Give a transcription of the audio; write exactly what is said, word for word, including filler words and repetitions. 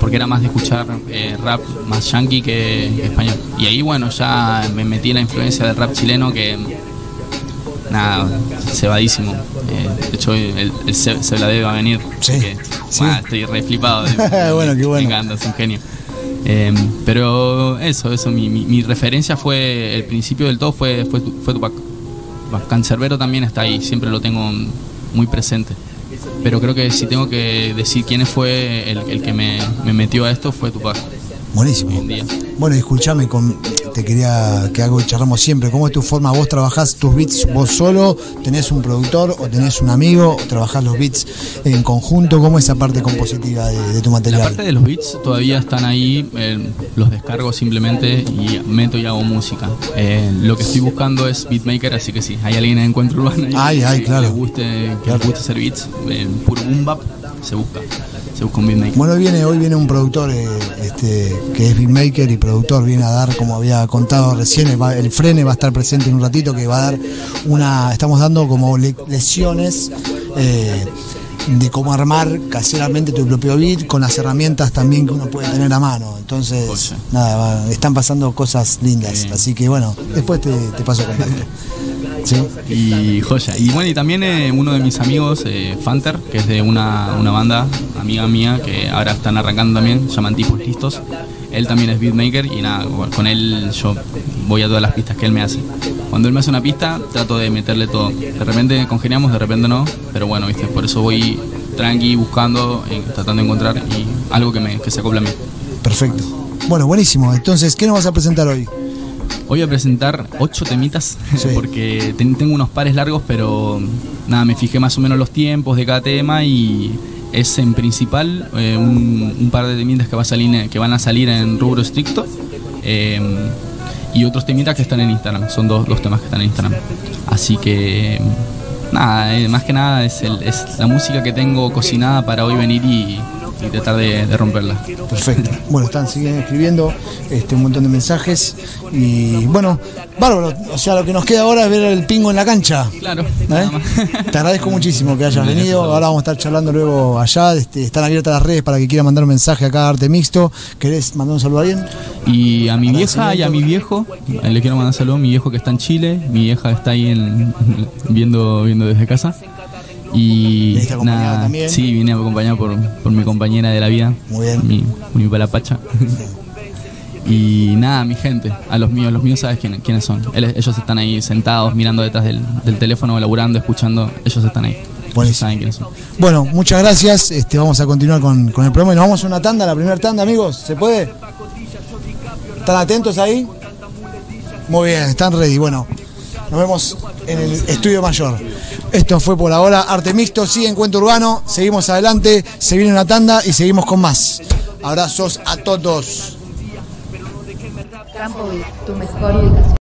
porque era más de escuchar eh, rap más yankee que, que español. Y ahí, bueno, ya me metí en la influencia del rap chileno que, nada, cebadísimo. Eh, de hecho, el, el se, se la debe a venir. Sí, porque, sí. Bah, estoy re flipado. Bueno, qué bueno. Me encanta, es un genio. Eh, pero eso, eso, mi, mi, mi referencia fue, el principio del todo fue, fue, fue Tupac. Cancerbero también está ahí, siempre lo tengo muy presente. Pero creo que si tengo que decir quién fue el, el que me, me metió a esto, fue Tupac. Buenísimo. Bueno, y escuchame, con, te quería que algo que charlamos siempre. ¿Cómo es tu forma? ¿Vos trabajás tus beats vos solo? ¿Tenés un productor o tenés un amigo? ¿O trabajás los beats en conjunto? ¿Cómo es esa parte compositiva de, de tu material? La parte de los beats todavía están ahí, eh, los descargo simplemente y meto y hago música. Eh, lo que estoy buscando es beatmaker, así que sí, hay alguien en Encuentro Urbano ay, que, ay, que, claro. le guste, que claro. le guste hacer beats, eh, puro boom bap, se busca. Se busca un beatmaker. Bueno, hoy viene, hoy viene un productor eh, este, que es beatmaker y productor, viene a dar, como había contado recién, el, el Frene va a estar presente en un ratito, que va a dar una, estamos dando como le, lesiones eh, de cómo armar caseramente tu propio beat con las herramientas también que uno puede tener a mano. Entonces, Oye. nada, va, están pasando cosas lindas, sí. Así que bueno, después te, te paso el contacto. Sí. Y joya. Y bueno, y también eh, uno de mis amigos, eh, Fanter, que es de una, una banda amiga mía que ahora están arrancando también, se llaman Tipos Listos. Él también es beatmaker y nada, con él yo voy a todas las pistas que él me hace. Cuando él me hace una pista, trato de meterle todo. De repente congeniamos, de repente no, pero bueno, viste, por eso voy tranqui, buscando, eh, tratando de encontrar y algo que, me, que se acople a mí. Perfecto. Bueno, buenísimo. Entonces, ¿qué nos vas a presentar hoy? Hoy voy a presentar ocho temitas, sí. Porque ten, tengo unos pares largos, pero nada, me fijé más o menos los tiempos de cada tema y es en principal eh, un, un par de temitas que, va a salir, que van a salir en rubro estricto eh, y otros temitas que están en Instagram, son dos, dos temas que están en Instagram. Así que nada, eh, más que nada es, el, es la música que tengo cocinada para hoy venir y... y tratar de, de romperla. Perfecto. Bueno, están siguen escribiendo este, un montón de mensajes y bueno, bárbaro. O sea, lo que nos queda ahora es ver el pingo en la cancha. Claro. ¿Eh? Te agradezco muchísimo que hayas venido. Ahora vamos a estar charlando luego allá. Este, están abiertas las redes para que quiera mandar un mensaje acá a Arte Mixto. ¿Querés mandar un saludo a alguien? Y a mi vieja y a mi viejo, le quiero mandar un saludo. Mi viejo que está en Chile, mi vieja está ahí en, viendo, viendo desde casa. Y nada, también. Sí, vine acompañado por, por mi compañera de la vida. Muy bien. Mi, mi palapacha. Y nada, mi gente, a los míos, los míos sabes quién, quiénes son. Ellos están ahí sentados, mirando detrás del, del teléfono, laburando, escuchando. Ellos están ahí. Ellos saben quiénes son. Bueno, muchas gracias. Este, vamos a continuar con, con el programa y nos vamos a una tanda, la primera tanda, amigos. ¿Se puede? ¿Están atentos ahí? Muy bien, están ready. Bueno, nos vemos en el estudio mayor. Esto fue por ahora Arte Mixto, sigue Encuentro Urbano, seguimos adelante, se viene una tanda y seguimos con más. Abrazos a todos. Campo Beat, tu mejor ubicación.